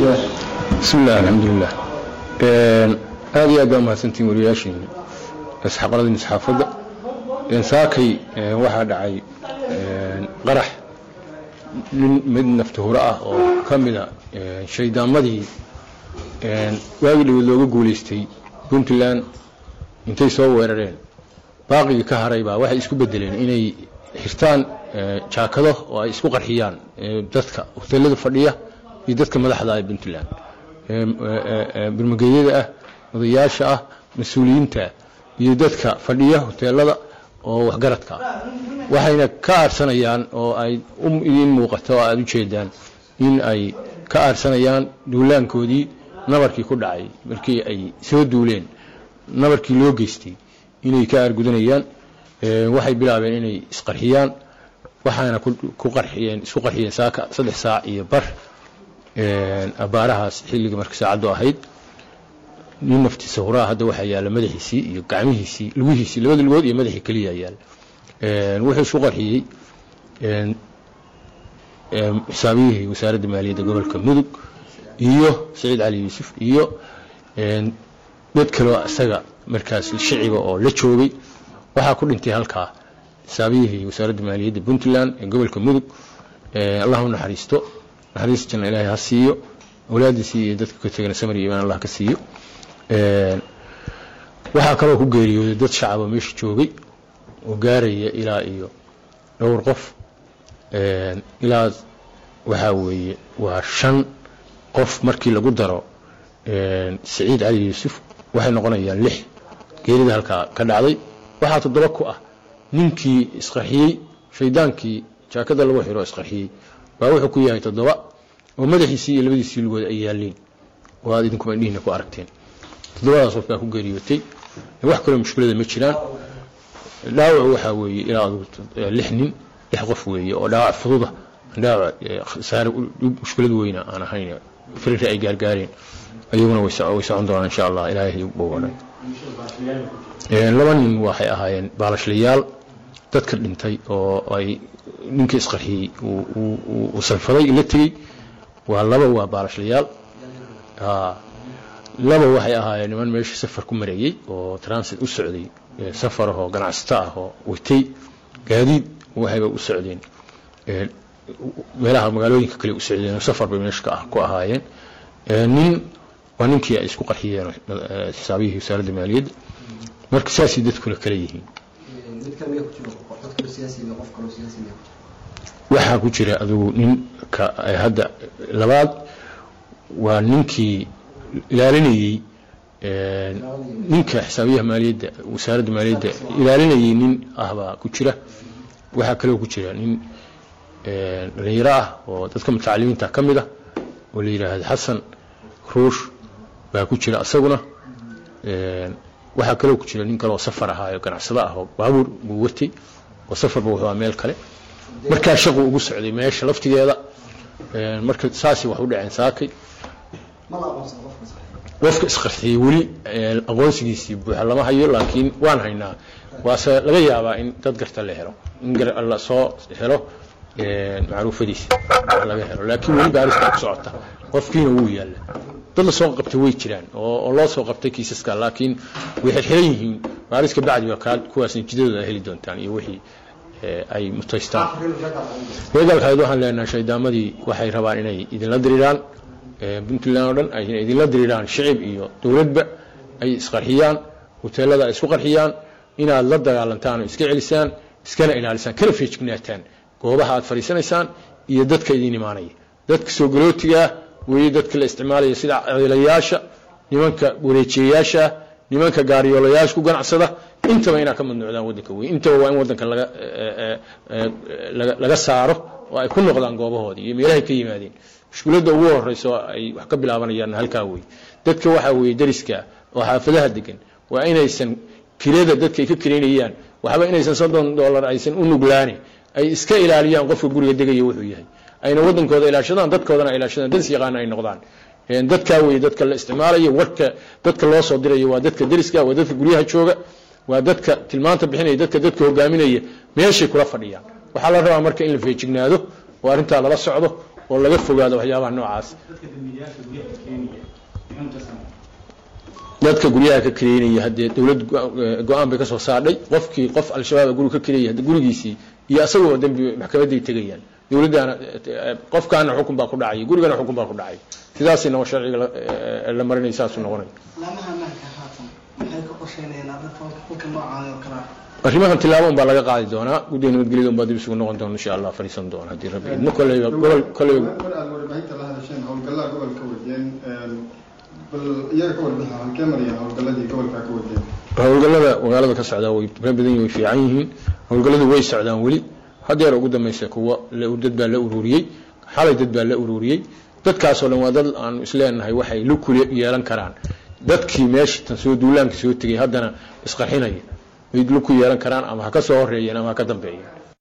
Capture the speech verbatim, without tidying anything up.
بسم الله الحمد لله هذه أقام هسنتين ورياشين أصحاب الذين صحافة ساكي واحد عي قرح من نفته رأى وكمل شيء دامدي واجد لو جوليستي كنت الآن انتي سووا وررين باقي كهرباء واحد يسكب بدلين إني حرتان شاكله ويسكو قرحيان بدتك وثلاثة فردية بدتك ملحظة بنت الآن بالمجيدة ضياشة مسؤولين تا بدتك فردية وثلاثة وحجرتك وحين كار سنيان أو أي أم إين موقتها أدو شيدان إن أي كار سنيان دولان كودي نبركي كل عي بركي أي سود دولين نبركي لوجستي إني كار جدنيان waxay bilaabeen inay isqarxiyaan waxaana ku qarxiyeen isku qarxiyeen saaka saddex saac iyo bar een abaarahaas xilliga markii saacadu ahayd nin naftiisa horaa hadda waxa yaala madaxiisii iyo gacmihiisii lugihiisii labada lugood iyo madaxii kaliya yaal een wuxuu isku qarxiyay een xisaabihi wasaaradda maaliyadda gobolka Mudug iyo Saciid Cali Yuusuf iyo een dad kale oo asaga markaas shiciga oo la joogay waxa ku dhintay halka saabiyihii wasaaradda maaliyadda Puntland ee gobolka Mudug ee Allahu naxariisto naxariis janna Ilaahay ha siiyo awlaadiisi iyo dadka ka tagana samir iyo Allah ka siiyo ee waxa kale oo ku geeriyooday dad shacab meesha joogay oo gaaraya ilaa iyo dhowr qof ee ilaa waxa weeye waa shan qof markii lagu daro ee Saciid Cali Yuusuf waxay noqonayaan lix geerida halka ka dhacday waxa toddoba ku ah ninkii isqarxiyay shaydaankii jaakada lagu xiro isqarxiyay baa wuxuu ku yahay toddoba oo madaxiisii iyo labadiisii lugood ay yaaleen waa idinku ma dhihina ku aragteen toddobadaas qofka ku geeriyootay wax kale mushkilada ma jiraan dhaawac waxa weeye ilaa lix nin lix qof weeye oo dhaawac fudud dhaawac saar mushkilad weyn aan ahayn firir ay gaargaareen ayaguna way socon doonaan insha Allah Ilaahay u boqonay ee laba nin waxay ahaayeen baalashlayaal dadka dhintay oo ay ninkii isqarxiyay uu uu salfaday ila tagay waa laba waa baalashlayaal ah laba waxay ahaayeen niman meesha safar ku mareeyay oo transit u socday safar oo ganacsato ah oo watay gaadiid waxay u socdeen ee meelaha magaalooyinka kale u socdeen safar bay meesha ku ahaayeen ee nin waa ninkii ay isku qarxiyeen xisaabihi wasaaradda maaliyadda marka siyaasi dadku la kala yihiin dadka miyaa ku jiro qofka siyaasiga qof kale siyaasiga waxa ku jira adigu nin ka hadda labaad waa ninkii ilaalinayay ee ninka xisaabiyaha maaliyadda wasaaradda maaliyadda ilaalinayay nin ahba ku jira waxa kale oo ku jira nin ee dhalinyaro ah oo dadka mutacalimiinta kamid ah oo la yiraahdo Xasan Ruush baa ku jira asaguna ee waxa kale oo ku jira nin kale oo safar ahaa oo ganacsada ah oo baabuur uu watay oo safar buu waa meel kale marka shaqo ugu socday meesha laftigeeda ee marka saasi wax u dhaceen saakay ma la aqoonsan qofka isqarxiyay wali aqoonsigiisii buuxa lama hayo laakiin waan haynaa waase laga yaabaa in dad garta la helo in gar alla soo helo ee macruufadiisa laga helo laakiin wali baariska ku socota qofkiina wuu yaala dad la soo qabtay way jiraan oo loo soo qabtay kiisaska laakiin waxay xiran yihiin baariska bacdi waa ka kuwaas jidadooda heli doontaan iyo wixii ay mutaystaan weedalka waxaan leenahay shaydaamadii waxay rabaan inay idin la diriiraan Puntland oo dhan ay idin la diriiraan shacab iyo dawladba ay isqarxiyaan hoteelada isku qarxiyaan inaad la dagaalantaan oo iska celisaan iskana ilaalisaan kana feejignaatan goobaha aad fariisanaysaan iyo dadka idin imaanaya dadka soo galootiga way dadka la isticmaalaya sida ciilayaasha nimanka wareejiyaasha nimanka gaariyoolayaasha ku ganacsada intaba ina ka madnuucdaan wadanka way intaba waa in wadanka laga laga saaro oo ay ku noqdaan goobahoodii iyo meelaha ka yimaadeen mushkilada ugu horeyso ay wax ka bilaabanayaan halka way dadka waxa way dariska oo xaafadaha degan waa inaysan kirada dadka ay ka kireynayaan waxba inaysan soddon dollar aysan u nuglaani ay iska ilaaliyaan qofka guriga degayo wuxuu yahay ayna wadankooda ilaashadaan dadkoodana ilaashadaan dad yaqaan ay noqdaan een dadka way dadka la isticmaalayo warka dadka loo soo dirayo waa dadka dariska waa dadka guriyaha jooga waa dadka tilmaanta bixinaya dadka dadka hogaaminaya meeshay kula fadhiyaan waxa la rabaa marka in la feejignaado oo arinta lala socdo oo laga fogaado waxyaabaha noocaas dadka guryaha ka kireynaya hadee dawlad go'aan bay ka soo saadhay qofkii qof al-shabaab guriga ka kireeyay hadda gurigiisii iyo asagoo dambi maxkamaday tagayaan dawladana qofkaana xukun baa ku dhacay gurigana xukun baa ku dhacay sidaasina waa sharciga la marinay saas u noqonay lamaha marka haatan maxay ka qorsheynayaan arrinta xukun noocan oo kala arrimahan tilaabo baa laga qaadi doonaa guddiga nabadgelyada baa dib isugu noqon doona insha Allah fariisan doona hadii rabbi idmo kale gobol kale warbaahinta la hadasheen howlgallada gobolka wadeen bal iyaga ka warbixin halkee marayaan howlgalladii gobolka ka wadeen howlgallada magaalada ka socda way badan yihiin way fiican yihiin howlgalladu way socdaan wali hadeer ugu dambeysay kuwa la dad baa la ururiyay xalay dad baa la ururiyay dadkaas oo dhan waa dad aan isleenahay waxay lu kule yeelan karaan dadkii meesha tan soo duulaanka soo tagay haddana isqarxinaya ay lu ku yeelan karaan ama ha ka soo horeeyeen ama ha ka dambeeyeen